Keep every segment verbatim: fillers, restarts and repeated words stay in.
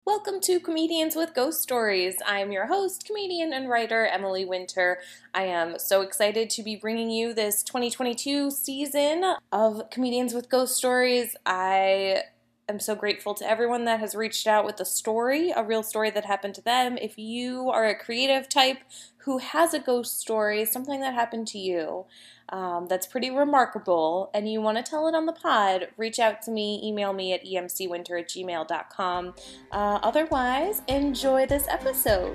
Welcome to Comedians with Ghost Stories. I'm your host, comedian and writer Emily Winter. I am so excited to be bringing you this twenty twenty-two season of Comedians with Ghost Stories. I am so grateful to everyone that has reached out with a story, a real story that happened to them. If you are a creative type who has a ghost story, something that happened to you, Um, that's pretty remarkable, and you want to tell it on the pod, reach out to me, email me at emcwinter at gmail dot com. Uh, otherwise, enjoy this episode.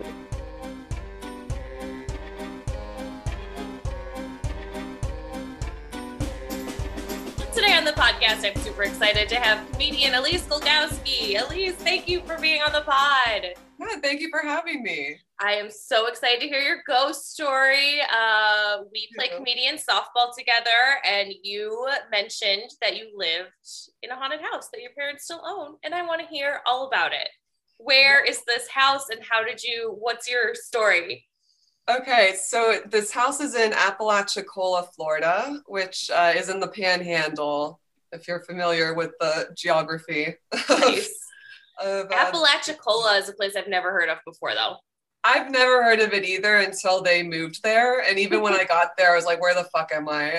Today on the podcast, I'm super excited to have comedian Elise Golgowski. Elise, thank you for being on the pod. Yeah, thank you for having me. I am so excited to hear your ghost story. Uh, we play comedian softball together, and you mentioned that you lived in a haunted house that your parents still own, and I want to hear all about it. Where is this house, and how did you, what's your story? Okay, so this house is in Apalachicola, Florida, which uh, is in the Panhandle, if you're familiar with the geography. Nice. of, uh, Apalachicola is a place I've never heard of before, though. I've never heard of it either until they moved there. And even when I got there, I was like, where the fuck am I?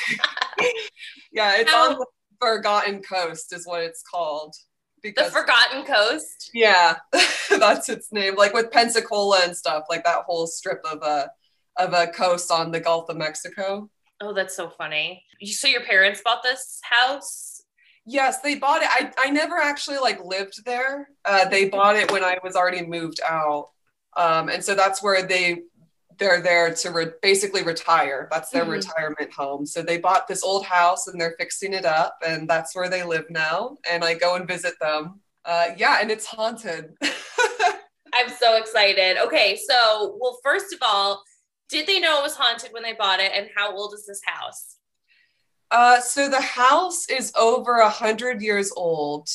Yeah, it's How? on the Forgotten Coast is what it's called. Because, the Forgotten Coast? Yeah, that's its name. Like with Pensacola and stuff, like that whole strip of a, of a coast on the Gulf of Mexico. Oh, that's so funny. So your parents bought this house? Yes, they bought it. I, I never actually like lived there. Uh, they bought it when I was already moved out. Um, and so that's where they, they're there to re- basically retire. That's their mm-hmm. retirement home. So they bought this old house and they're fixing it up, and that's where they live now. And I go and visit them. Uh, yeah, and it's haunted. I'm so excited. Okay, so, well, first of all, did they know it was haunted when they bought it, and how old is this house? Uh, so the house is over a hundred years old,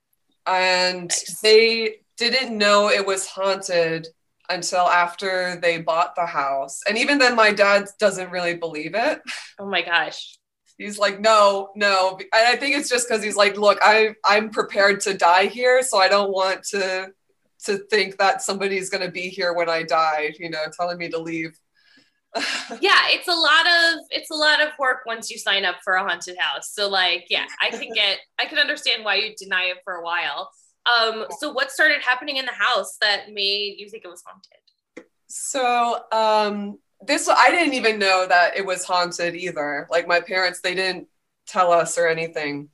and nice. They didn't know it was haunted until after they bought the house. And even then, my dad doesn't really believe it. Oh my gosh. He's like, no, no. And I think it's just because he's like, look, I, I'm prepared to die here, so I don't want to to think that somebody's going to be here when I die, you know, telling me to leave. Yeah, it's a lot of it's a lot of work once you sign up for a haunted house. So like, yeah, I can get I can understand why you deny it for a while. Um, so what started happening in the house that made you think it was haunted? So um, this, I didn't even know that it was haunted either. Like my parents, they didn't tell us or anything.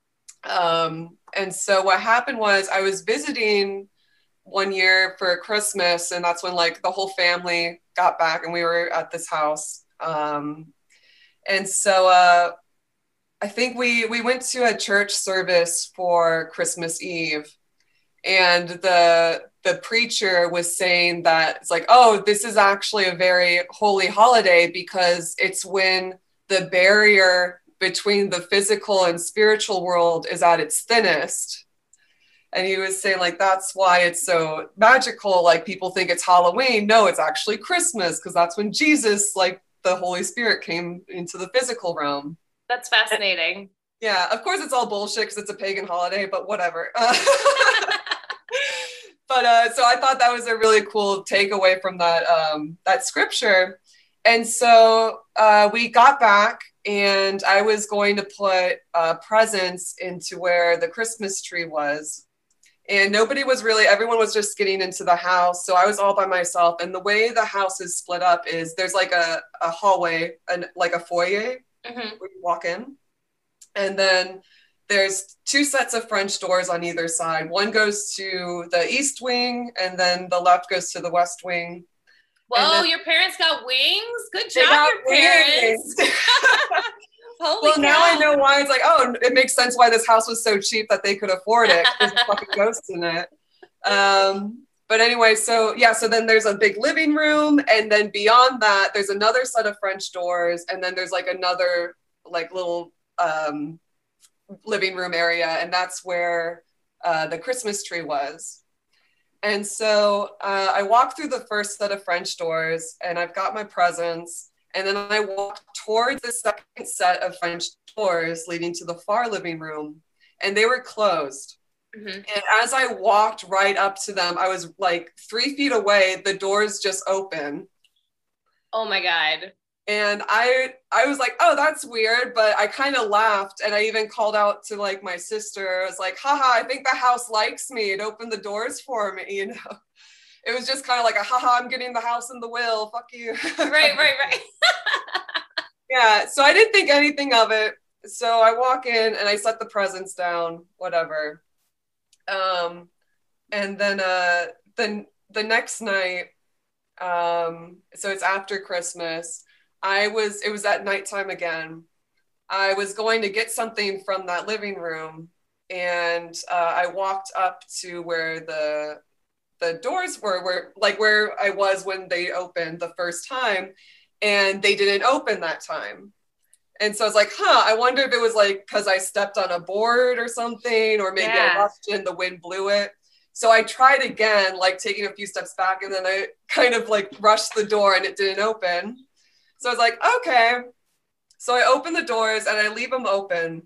Um, and so what happened was I was visiting one year for Christmas, and that's when like the whole family got back and we were at this house. Um, and so uh, I think we, we went to a church service for Christmas Eve. And the the preacher was saying that it's like, oh, this is actually a very holy holiday because it's when the barrier between the physical and spiritual world is at its thinnest. And he was saying like, that's why it's so magical. Like people think it's Halloween. No, it's actually Christmas because that's when Jesus, like the Holy Spirit, came into the physical realm. That's fascinating. Yeah, of course it's all bullshit because it's a pagan holiday, but whatever. But uh, so I thought that was a really cool takeaway from that um, that scripture. And so uh, we got back, and I was going to put uh, presents into where the Christmas tree was. And nobody was really, everyone was just getting into the house. So I was all by myself. And the way the house is split up is there's like a, a hallway, and like a foyer mm-hmm. where you walk in. And then there's two sets of French doors on either side. One goes to the east wing, and then the left goes to the west wing. Whoa, your parents got wings? Good job, your parents. Holy well, cow. Now I know why. It's like, oh, it makes sense why this house was so cheap that they could afford it. There's a fucking ghost in it. Um, but anyway, so yeah, so then there's a big living room, and then beyond that, there's another set of French doors, and then there's like another like little um, living room area, and that's where uh, the Christmas tree was. And so uh, I walked through the first set of French doors, and I've got my presents, and then I walked towards the second set of French doors leading to the far living room, and they were closed. Mm-hmm. And as I walked right up to them, I was like three feet away, the doors just open. Oh my God. And I I was like, oh, that's weird, but I kind of laughed, and I even called out to like my sister. I was like, haha, I think the house likes me. It opened the doors for me, you know. It was just kind of like a haha, I'm getting the house and the will. Fuck you. Right, right, right. Yeah, so I didn't think anything of it. So I walk in and I set the presents down, whatever. Um, and then uh, the the next night, um, so it's after Christmas. I was it was at nighttime again. I was going to get something from that living room, and uh, I walked up to where the the doors were, where like where I was when they opened the first time, and they didn't open that time. And so I was like, huh, I wonder if it was like because I stepped on a board or something, or maybe Yeah. I rushed in, the wind blew it. So I tried again, like taking a few steps back, and then I kind of like rushed the door and it didn't open. So I was like, okay. So I open the doors and I leave them open.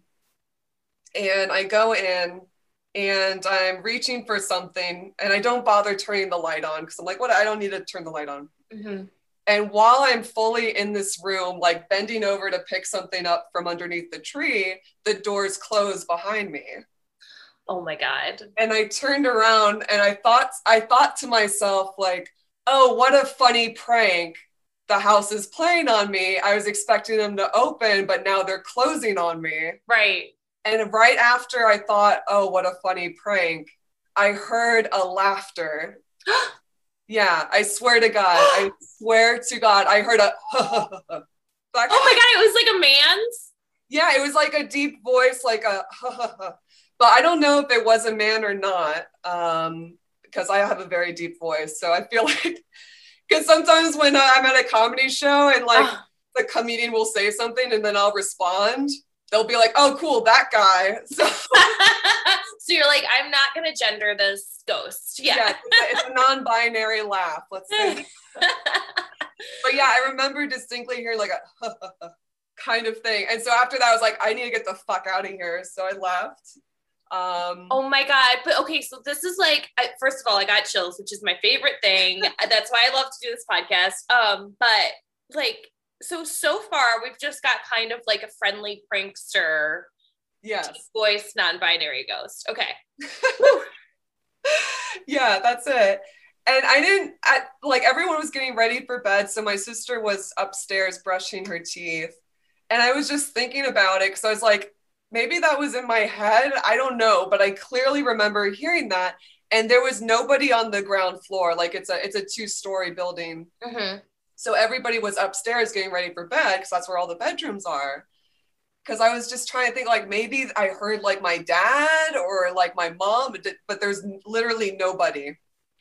And I go in and I'm reaching for something, and I don't bother turning the light on because I'm like, what? I don't need to turn the light on. Mm-hmm. And while I'm fully in this room, like bending over to pick something up from underneath the tree, the doors close behind me. Oh my God. And I turned around and I thought, I thought to myself, like, oh, what a funny prank. The house is playing on me. I was expecting them to open, but now they're closing on me. Right. And right after I thought, oh, what a funny prank, I heard a laughter. Yeah, I swear to God, I swear to God, I heard a oh my God, it was like a man's? Yeah, it was like a deep voice, like a but I don't know if it was a man or not, um, because I have a very deep voice. So I feel like, because sometimes when I'm at a comedy show and like oh. the comedian will say something and then I'll respond, they'll be like, oh, cool, that guy. So, so you're like, I'm not going to gender this ghost. Yeah. Yeah, it's a non-binary laugh, let's say. But yeah, I remember distinctly hearing like a kind of thing. And so after that, I was like, I need to get the fuck out of here. So I left. Um, oh my God. But okay, so this is like, first of all, I got chills, which is my favorite thing. That's why I love to do this podcast. Um, but like, so, so far we've just got kind of like a friendly prankster. Yes. Voice, non-binary ghost. Okay. Yeah, that's it. And I didn't, I, like everyone was getting ready for bed. So my sister was upstairs brushing her teeth. And I was just thinking about it because I was like, maybe that was in my head. I don't know, but I clearly remember hearing that. And there was nobody on the ground floor. Like it's a it's a two-story building. Mm-hmm. So everybody was upstairs getting ready for bed because that's where all the bedrooms are. Because I was just trying to think like maybe I heard like my dad or like my mom, but there's literally nobody.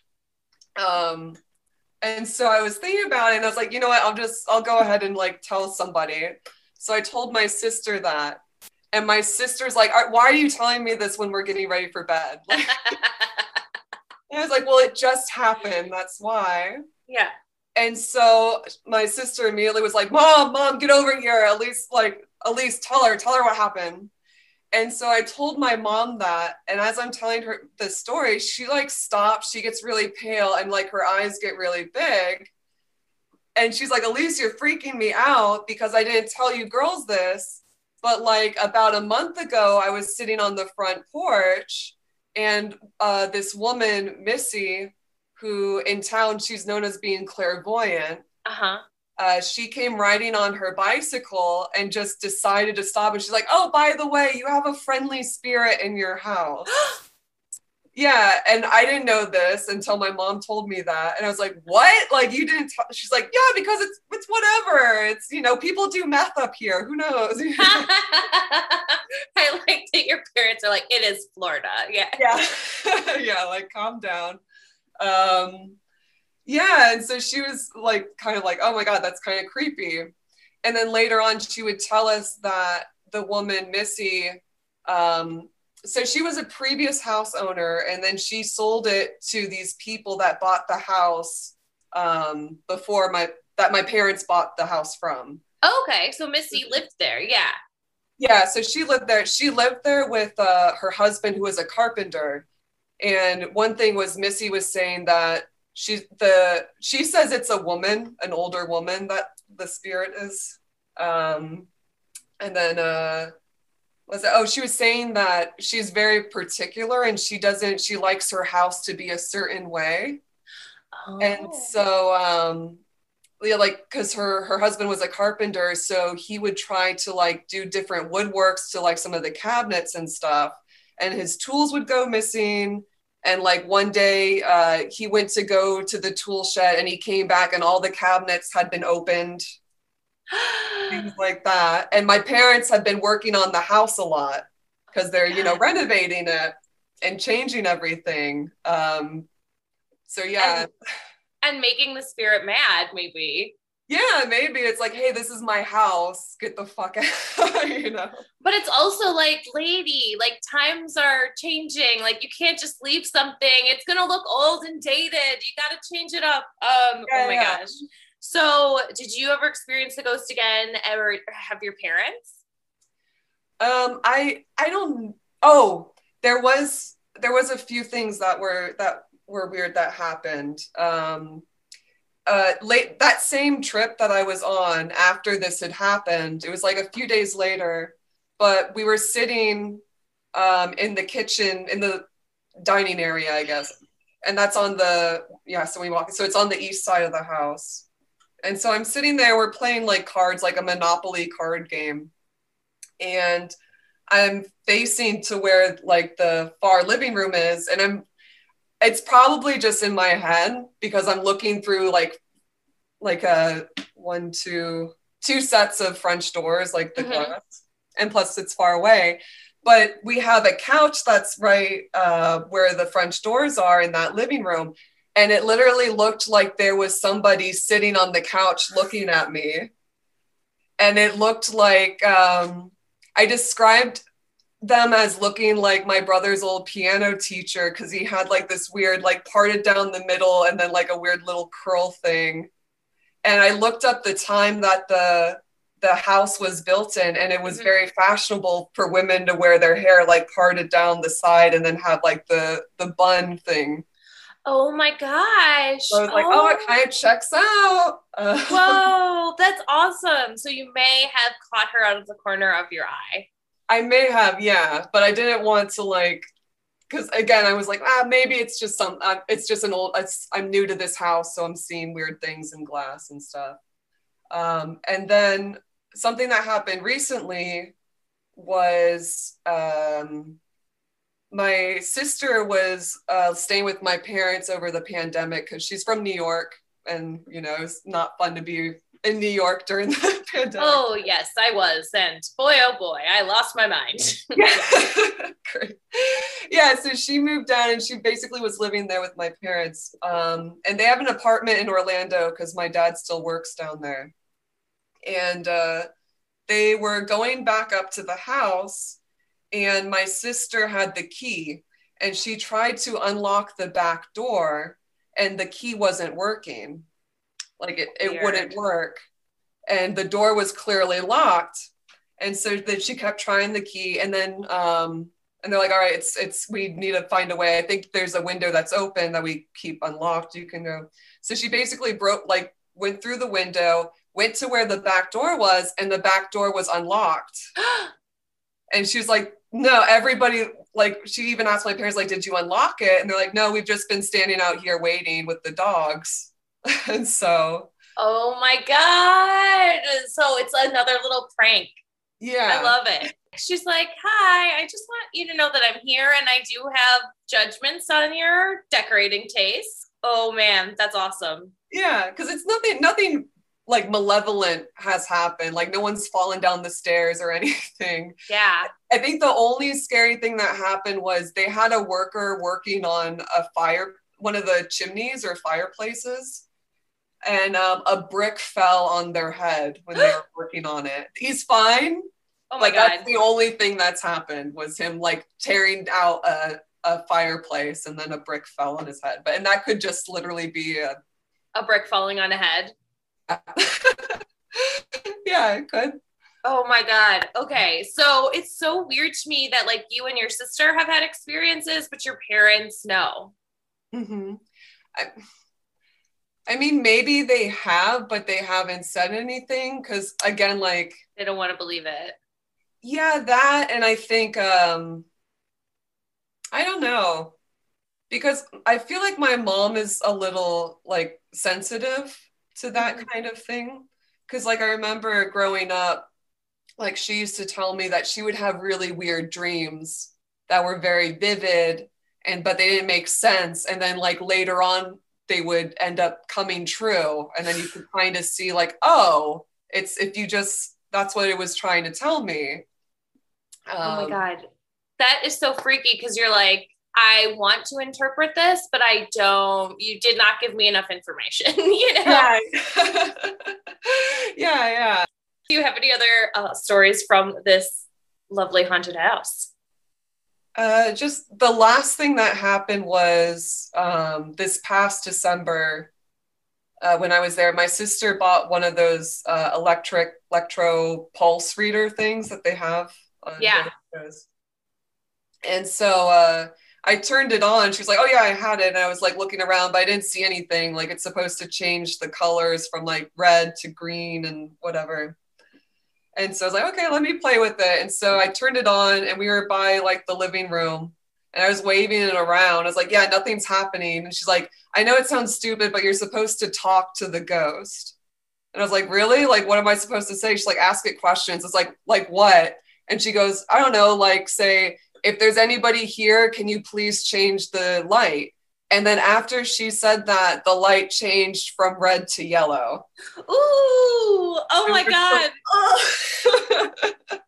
Um, and so I was thinking about it and I was like, you know what, I'll just, I'll go ahead and like tell somebody. So I told my sister that. And my sister's like, why are you telling me this when we're getting ready for bed? Like, and I was like, well, it just happened. That's why. Yeah. And so my sister immediately was like, mom, mom, get over here. At least like, at least tell her, tell her what happened. And so I told my mom that. And as I'm telling her the story, she like stops, she gets really pale and like her eyes get really big. And she's like, Elise, you're freaking me out because I didn't tell you girls this. But like about a month ago, I was sitting on the front porch and uh, this woman, Missy, who in town, she's known as being clairvoyant. Uh-huh. Uh, she came riding on her bicycle and just decided to stop. And she's like, oh, by the way, you have a friendly spirit in your house. Yeah. And I didn't know this until my mom told me that. And I was like, what? Like you didn't, t-? She's like, yeah, because it's, it's whatever. It's, you know, people do meth up here. Who knows? I like that your parents are like, it is Florida. Yeah. Yeah. Yeah. Like calm down. Um, yeah. And so she was like, kind of like, oh my God, that's kind of creepy. And then later on, she would tell us that the woman, Missy, um, so she was a previous house owner and then she sold it to these people that bought the house um, before my, that my parents bought the house from. Okay. So Missy lived there. Yeah. Yeah, so she lived there. She lived there with uh, her husband, who was a carpenter. And one thing was Missy was saying that she the she says it's a woman, an older woman that the spirit is. Um, and then uh, was it, oh, she was saying that she's very particular and she doesn't she likes her house to be a certain way. Oh. And so um, yeah, like because her her husband was a carpenter, so he would try to like do different woodworks to like some of the cabinets and stuff, and his tools would go missing. And like one day uh, he went to go to the tool shed and he came back and all the cabinets had been opened, things like that. And my parents had been working on the house a lot because they're, you know, renovating it and changing everything. Um, so yeah. And- And making the spirit mad, maybe. Yeah, maybe it's like, hey, this is my house. Get the fuck out, you know. But it's also like, lady, like times are changing. Like you can't just leave something. It's gonna look old and dated. You gotta change it up. Um, yeah, oh my yeah. gosh. So did you ever experience the ghost again? Ever have your parents? Um, I I don't oh, there was there was a few things that were that were weird that happened. Um uh late that same trip that I was on after this had happened, it was like a few days later, but we were sitting um in the kitchen in the dining area, I guess. And that's on the yeah, so we walk so it's on the east side of the house. And so I'm sitting there, we're playing like cards, like a Monopoly card game. And I'm facing to where like the far living room is, and I'm it's probably just in my head because I'm looking through like like a one, two, two sets of French doors, like the mm-hmm. glass, and plus it's far away. But we have a couch that's right uh, where the French doors are in that living room, and it literally looked like there was somebody sitting on the couch looking at me, and it looked like um, I described them as looking like my brother's old piano teacher because he had like this weird like parted down the middle and then like a weird little curl thing. And I looked up the time that the the house was built in, and it was mm-hmm. very fashionable for women to wear their hair like parted down the side and then have like the the bun thing. Oh my gosh. So I was like, oh, oh it kind of checks out. Uh, Whoa, that's awesome. So you may have caught her out of the corner of your eye. I may have, yeah, but I didn't want to like, because again, I was like, ah, maybe it's just some, uh, it's just an old, it's, I'm new to this house, so I'm seeing weird things in glass and stuff. Um, and then something that happened recently was um, my sister was uh, staying with my parents over the pandemic because she's from New York, and you know, it's not fun to be in New York during the pandemic. Oh yes, I was, and boy, oh boy, I lost my mind. Yeah. Great. Yeah, so she moved down and she basically was living there with my parents. Um, and they have an apartment in Orlando because my dad still works down there. And uh, they were going back up to the house, and my sister had the key, and she tried to unlock the back door, and the key wasn't working. Like it, it wouldn't work. And the door was clearly locked. And so then she kept trying the key. And then, um, and they're like, all right, it's, it's, we need to find a way. I think there's a window that's open that we keep unlocked. You can go. So she basically broke, like went through the window, went to where the back door was, and the back door was unlocked. And she was like, no, everybody, like, she even asked my parents, like, did you unlock it? And they're like, no, we've just been standing out here waiting with the dogs. And so, oh my God. So it's another little prank. Yeah. I love it. She's like, hi, I just want you to know that I'm here and I do have judgments on your decorating taste. Oh man, that's awesome. Yeah, because it's nothing, nothing like malevolent has happened. Like no one's fallen down the stairs or anything. Yeah. I think the only scary thing that happened was they had a worker working on a fire, one of the chimneys or fireplaces. And um, a brick fell on their head when they were working on it. He's fine. Oh my like, God. That's the only thing that's happened was him like tearing out a, a fireplace, and then a brick fell on his head. But and that could just literally be a a brick falling on a head. Yeah, it could. Oh my God. Okay. So it's so weird to me that like you and your sister have had experiences, but your parents no. Mm-hmm. I, I mean, maybe they have, but they haven't said anything. Cause again, like, They don't want to believe it. yeah, that. And I think, um, I don't know, because I feel like my mom is a little like sensitive to that Mhm. kind of thing. Cause like, I remember growing up, like she used to tell me that she would have really weird dreams that were very vivid and but they didn't make sense, and then like later on they would end up coming true, and then you could kind of see like, oh, it's if you just that's what it was trying to tell me. Oh my um God. That is so freaky because you're like, I want to interpret this, but I don't, you did not give me enough information, you know? yeah. Yeah, yeah. Do you have any other uh, stories from this lovely haunted house? Uh, just the last thing that happened was um, this past December. Uh, when I was there, my sister bought one of those uh, electric electro pulse reader things that they have on Yeah. ghost shows. And so uh, I turned it on. She was like, "Oh yeah, I had it." And I was like looking around, but I didn't see anything. Like it's supposed to change the colors from like red to green and whatever. And so I was like, "Okay, let me play with it." And so I turned it on, and we were by like the living room, and I was waving it around. I was like, "Yeah, nothing's happening." And she's like, "I know it sounds stupid, but you're supposed to talk to the ghost." And I was like, "Really? Like, what am I supposed to say?" She's like, "Ask it questions." It's like, like what? And she goes, "I don't know, like say, if there's anybody here, can you please change the light?" And then after she said that, the light changed from red to yellow. Ooh, oh And my we're just like, God. oh.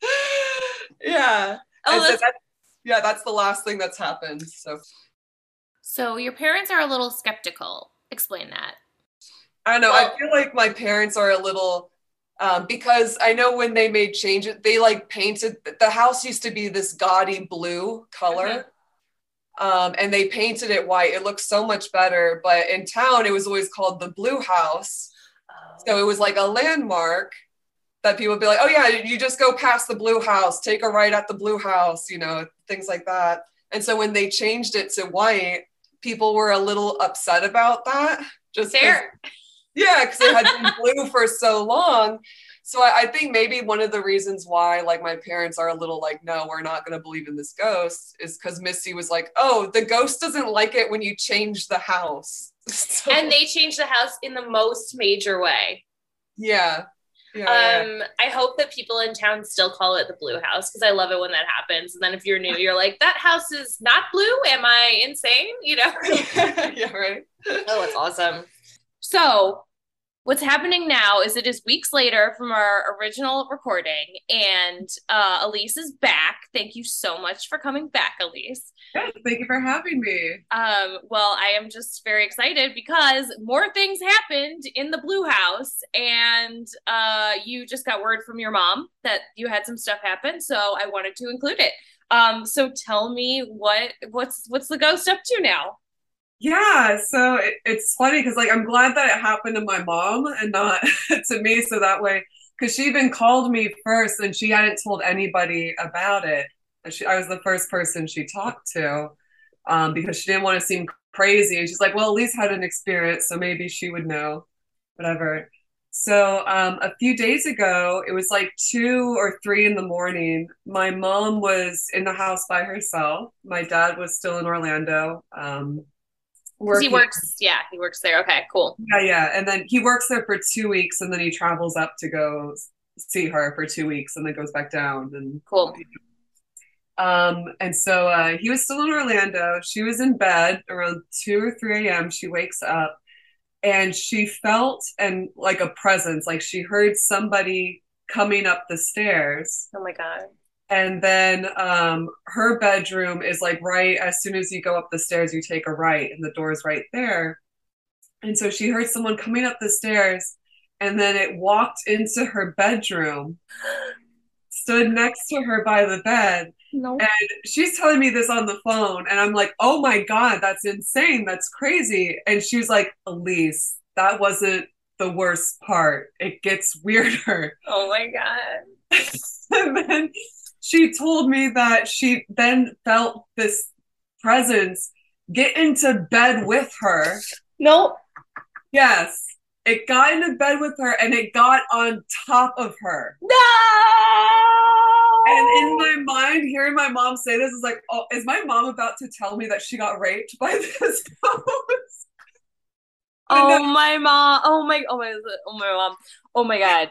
Yeah. Oh, And so that's that, yeah, that's the last thing that's happened. So so your parents are a little skeptical. Explain that. I don't know. I Well, feel like my parents are a little, um, because I know when they made changes, they like painted the house used to be this gaudy blue mhm. color. Um, and they painted it white. It looks so much better. But in town, it was always called the Blue House. So Oh. it was like a landmark that people would be like, "Oh yeah, you just go past the Blue House, take a right at the Blue House," you know, things like that. And so when they changed it to white, people were a little upset about that, just because, Fair. yeah, because it had been blue for so long. So I, I think maybe one of the reasons why like my parents are a little like, no, we're not going to believe in this ghost is because Missy was like, oh, the ghost doesn't like it when you change the house. So And they changed the house in the most major way. yeah, yeah, yeah. Um, I hope that people in town still call it the Blue House because I love it when that happens. And then if you're new, you're like, that house is not blue. Am I insane? You know? Yeah, right. Oh, it's awesome. So what's happening now is it is weeks later from our original recording, and uh, Elise is back. Thank you so much for coming back, Elise. Yes, thank you for having me. Um, well, I am just very excited because more things happened in the Blue House, and uh, you just got word from your mom that you had some stuff happen, so I wanted to include it. Um, so tell me what what's what's the ghost up to now? Yeah, so it, it's funny because like I'm glad that it happened to my mom and not to me, so that way, because she even called me first and she hadn't told anybody about it. And she, I was the first person she talked to, um, because she didn't want to seem crazy. And she's like, well, at least had an experience, so maybe she would know, whatever. So um, a few days ago, it was like two or three in the morning. My mom was in the house by herself. My dad was still in Orlando. Um, Because he working. works, yeah, he works there. Okay, cool, Yeah, yeah. And then he works there for two weeks and then he travels up to go see her for two weeks and then goes back down. And cool. um, and so uh, he was still in Orlando. She was in bed around two or three a m. She wakes up and she felt and like a presence, like she heard somebody coming up the stairs. Oh my God. And then um, her bedroom is like right as soon as you go up the stairs, you take a right, and the door is right there. And so she heard someone coming up the stairs, and then it walked into her bedroom, stood next to her by the bed. No. And she's telling me this on the phone. And I'm like, oh my God, that's insane. That's crazy. And she's like, Elise, that wasn't the worst part. It gets weirder. Oh my God. And then she told me that she then felt this presence get into bed with her. Nope. Yes. It got into bed with her and it got on top of her. No! And in my mind, hearing my mom say this is like, oh, is my mom about to tell me that she got raped by this ghost? Oh no. My mom. Oh my, oh my, oh my mom. Oh my God.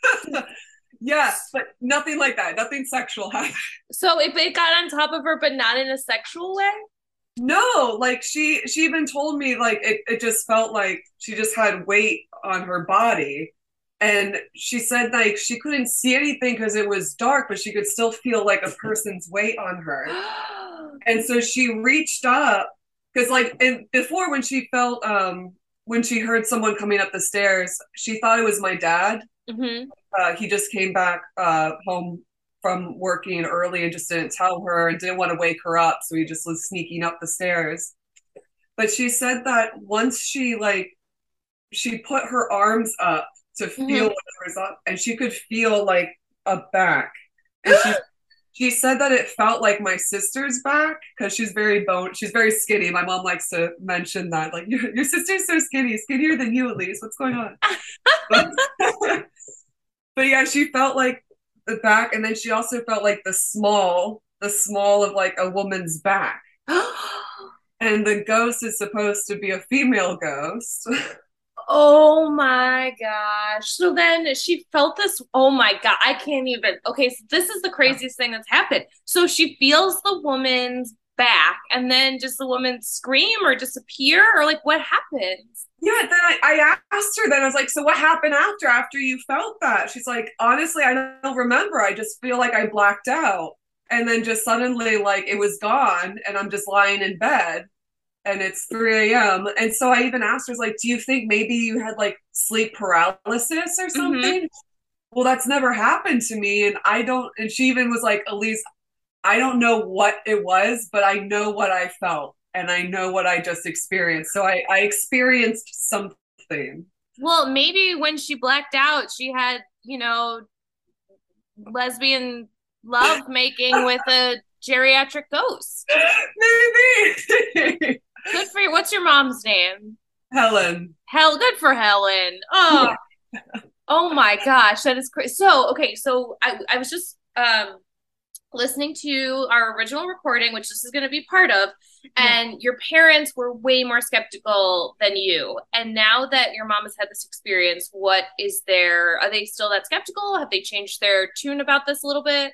Yes, but nothing like that. Nothing sexual happened. So it, it got on top of her, but not in a sexual way? No, like she she even told me like it, it just felt like she just had weight on her body. And she said like she couldn't see anything because it was dark, but she could still feel like a person's weight on her. And so she reached up because like and before when she felt um when she heard someone coming up the stairs, she thought it was my dad. Mm-hmm. Uh, he just came back uh, home from working early and just didn't tell her and didn't want to wake her up, so he just was sneaking up the stairs. But she said that once she like she put her arms up to feel mm-hmm. what was up, and she could feel like a back, and she she said that it felt like my sister's back because she's very bone she's very skinny. My mom likes to mention that like your, your sister's so skinny, skinnier than you at least. What's going on? but, but yeah, she felt like the back, and then she also felt like the small the small of like a woman's back. And the ghost is supposed to be a female ghost. Oh my gosh. So then she felt this. Oh my God. I can't even. Okay. So this is the craziest thing that's happened. So she feels the woman's back, and then does the woman scream or disappear, or like what happens? Yeah. Then I, I asked her, then I was like, so what happened after, after you felt that? She's like, honestly, I don't remember. I just feel like I blacked out. And then just suddenly like it was gone, and I'm just lying in bed. And it's three a.m. And so I even asked her, I was like, do you think maybe you had like sleep paralysis or something? Mm-hmm. Well, that's never happened to me. And I don't, and she even was like, Elise, I don't know what it was, but I know what I felt. And I know what I just experienced. So I, I experienced something. Well, maybe when she blacked out, she had, you know, lesbian love making with a geriatric ghost. Maybe. Good for you. What's your mom's name? Helen. Hell, good for Helen. Oh, yeah. Oh my gosh, that is crazy. So, okay, so I, I was just um listening to our original recording, which this is going to be part of, and yeah. Your parents were way more skeptical than you. And now that your mom has had this experience, what is there? Are they still that skeptical? Have they changed their tune about this a little bit?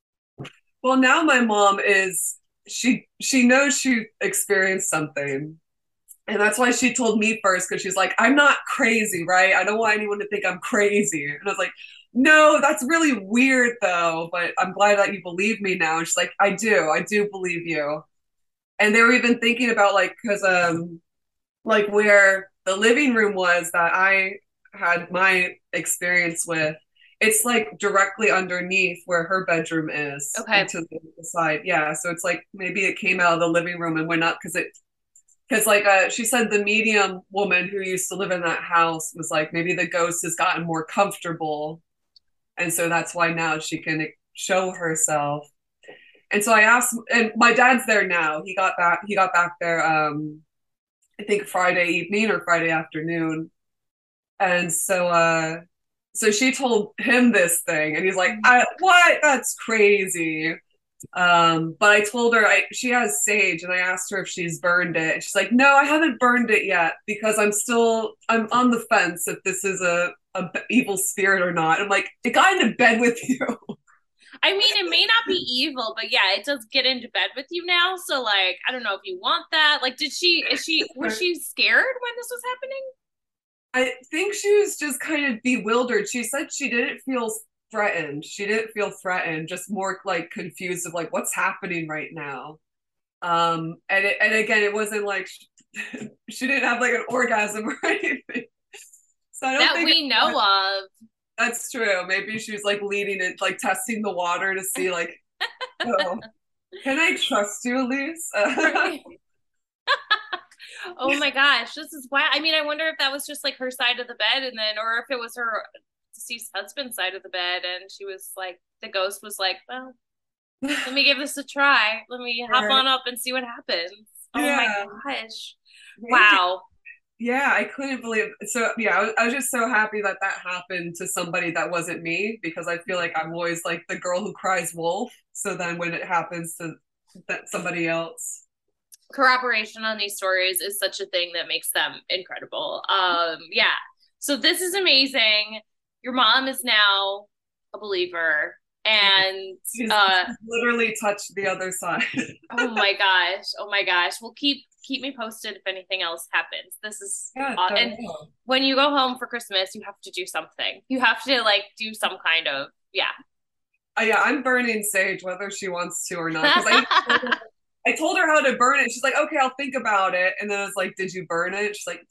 Well, now my mom is. She she knows she experienced something, and that's why she told me first, because she's like, I'm not crazy, right? I don't want anyone to think I'm crazy. And I was like, no, that's really weird though, but I'm glad that you believe me now. And she's like, I do, I do believe you. And they were even thinking about like, because um like where the living room was that I had my experience with, it's like directly underneath where her bedroom is. Okay. To the side. Yeah. So it's like maybe it came out of the living room and went up because it, because like uh, she said the medium woman who used to live in that house was like, maybe the ghost has gotten more comfortable. And so that's why now she can show herself. And so I asked, and my dad's there now. He got back, he got back there, um, I think Friday evening or Friday afternoon. And so, uh, So she told him this thing, and he's like, I, what? That's crazy. Um, but I told her I, she has sage, and I asked her if she's burned it. And she's like, no, I haven't burned it yet because I'm still, I'm on the fence if this is a, a evil spirit or not. I'm like, it got into bed with you. I mean, it may not be evil, but yeah, it does get into bed with you now. So like, I don't know if you want that. Like, did she, is she, was she scared when this was happening? I think she was just kind of bewildered. She said she didn't feel threatened. She didn't feel threatened, just more like confused of like, what's happening right now? Um, and it, and again, it wasn't like she, she didn't have like an orgasm or anything. So I don't that think we know was, of. That's true. Maybe she was like leading it, like testing the water to see like, oh, can I trust you, Elise? Oh my gosh, this is why. I mean, I wonder if that was just like her side of the bed, and then, or if it was her deceased husband's side of the bed, and she was like, the ghost was like, well, let me give this a try. Let me hop Right. on up and see what happens. Oh my Yeah, gosh. maybe. Wow. Yeah, I couldn't believe. So yeah, I was, I was just so happy that that happened to somebody that wasn't me because I feel like I'm always like the girl who cries wolf. So then when it happens to that somebody else, Corroboration on these stories is such a thing that makes them incredible. Um, yeah. So this is amazing. Your mom is now a believer. yeah, And he's, uh he's literally touched the other side. oh my gosh. Oh my gosh. Well, keep keep me posted if anything else happens. This is Yeah, uh, so and when you go home for Christmas, you have to do something. You have to like do some kind of yeah. uh, yeah, I'm burning sage whether she wants to or not because I I told her how to burn it. She's like, okay, I'll think about it. And then I was like, did you burn it? She's like,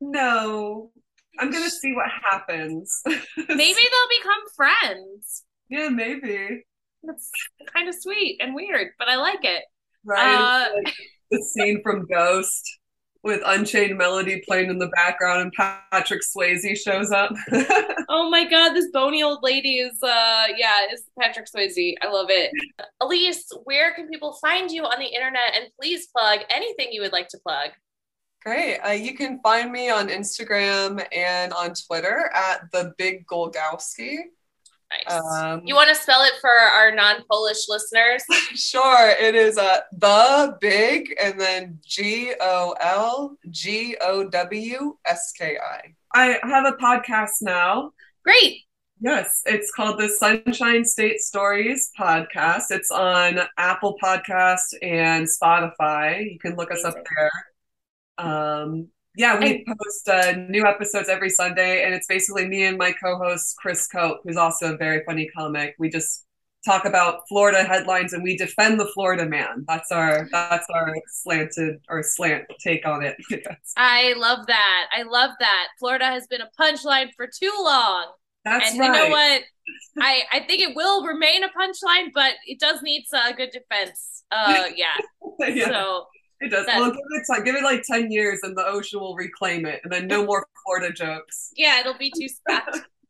no, I'm gonna see what happens. Maybe they'll become friends. Yeah, maybe. That's kind of sweet and weird, but I like it. Right? It's Uh, like the scene from Ghost with Unchained Melody playing in the background and Patrick Swayze shows up. oh my God, this bony old lady is, uh, yeah, is Patrick Swayze. I love it. Elise, where can people find you on the internet? And please plug anything you would like to plug. Great. Uh, you can find me on Instagram and on Twitter at the Big Golgowski. Nice. Um, You want to spell it for our non-Polish listeners? Sure. It is uh, the big and then G O L G O W S K I. I have a podcast now. Great. Yes, it's called the Sunshine State Stories podcast. It's on Apple Podcast and Spotify. You can look us up Amazing. there. Um, yeah, And we post uh, new episodes every Sunday, and it's basically me and my co-host Chris Cope, who's also a very funny comic. We just talk about Florida headlines, and we defend the Florida man. That's our that's our slanted or slant take on it. I love that. I love that. Florida has been a punchline for too long. That's And you know right. what? I, I think it will remain a punchline, but it does need a good defense. Uh, yeah. Yeah. So It does. that, Well, give it time. Give it like ten years, and the ocean will reclaim it, and then no more Florida jokes. yeah, it'll be too spat.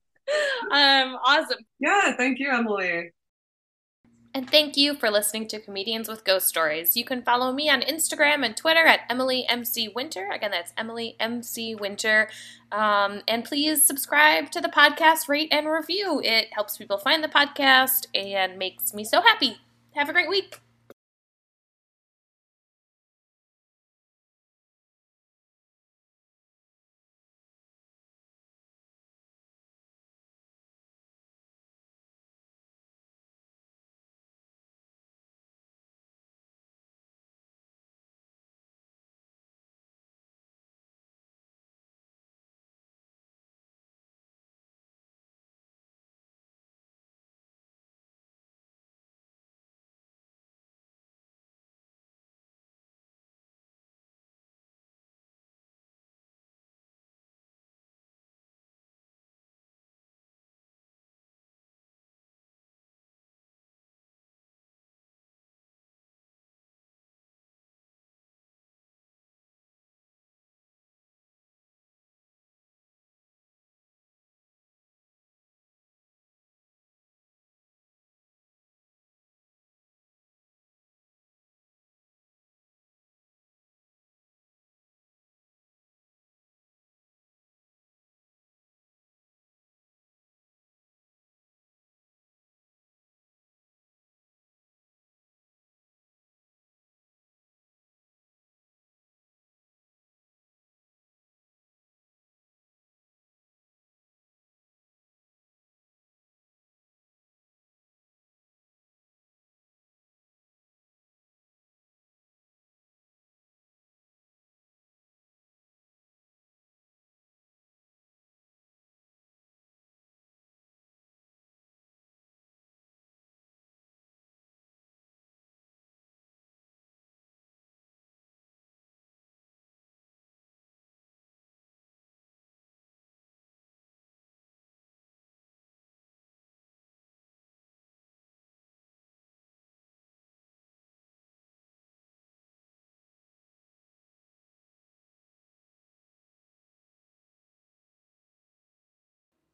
um, awesome. Yeah, thank you, Emily. And thank you for listening to Comedians with Ghost Stories. You can follow me on Instagram and Twitter at Emily M C Winter. Again, that's Emily M C Winter. Um, and please subscribe to the podcast, rate, and review. It helps people find the podcast and makes me so happy. Have a great week.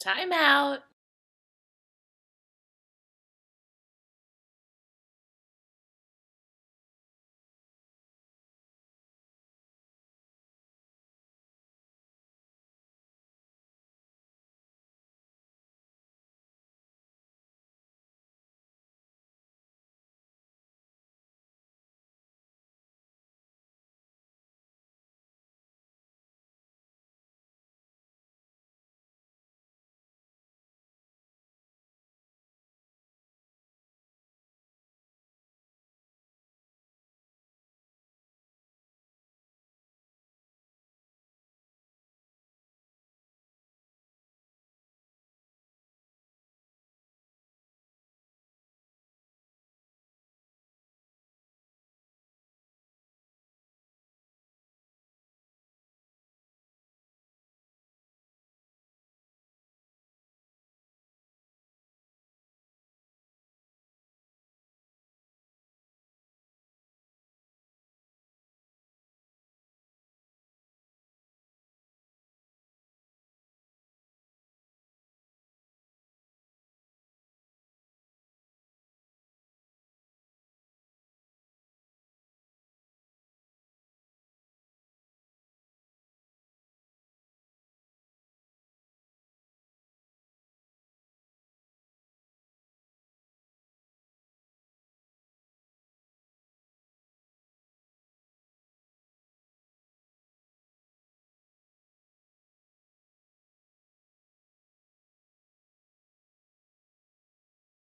Time out.